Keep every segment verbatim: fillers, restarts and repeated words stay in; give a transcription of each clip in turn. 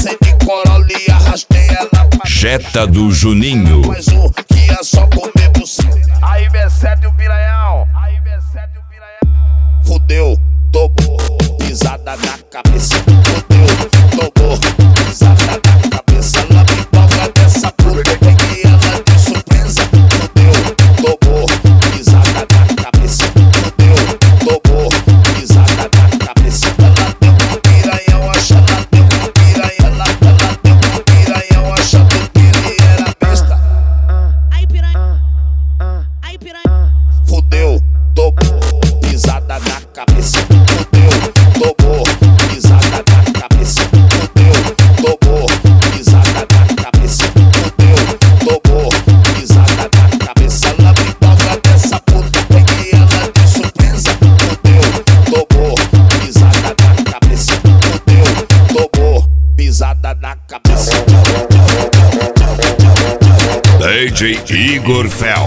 Passei de Corolla e arrastei ela pra Jetta do Juninho. mais um que ia só comer buceta. Aí, B sete e o piranhão. Aí, B sete e o piranhão. Fudeu, tomou, pisada na cabeça. Fudeu, tomou, pisada na cabeça. Ela me toca dessa puta, peguei ela de surpresa. Fudeu, tomou, pisada na cabeça. Fudeu, tomou, pisada na cabeça. Ela deu um piranhão, acha, ela deu um piranhão. Ela, ela deu um piranhão, achando que ele era besta. Aí piranha, aí piranha. Fudeu, tomou, pisada na cabeça. Fudeu, tomou, pisada na cabeça. Fudeu, tomou, pisada na cabeça. Fudeu, tomou, pisada na cabeça. Ela me toca dessa puta, peguei ela de surpresa. Fudeu, tomou, pisada na cabeça. Fudeu, tomou, pisada na cabeça. D J Igor Fel.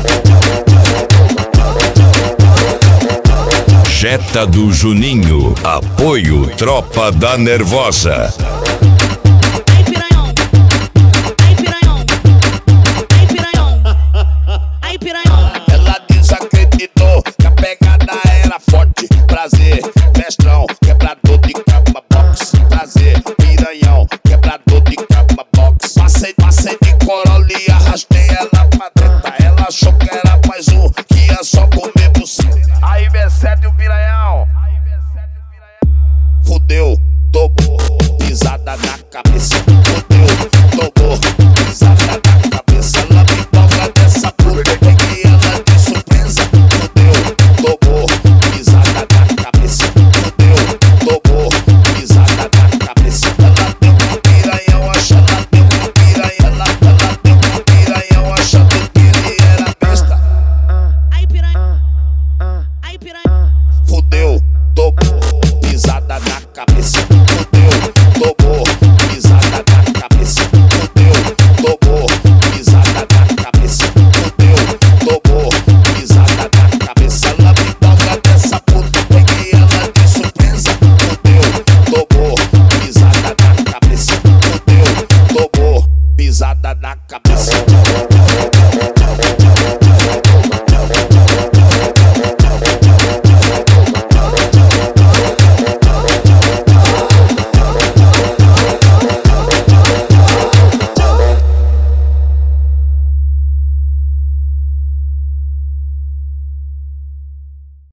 Jetta do Juninho. Apoio Tropa da Nervosa. Aí piranhão, aí piranhão, aí piranhão, aí piranhão. Ela desacreditou que a pegada era forte. Prazer, mestrão, quebrador de cama box. Prazer, piranhão, quebrador de cama box. Passei, passei de Corolla e arrastei ela pra dentro. Ela achou que era mais um que ia só comer buceta. Aí, B sete e o piranhão. Aí, B sete e o piranhão. Fudeu, tomou, pisada na cabeça.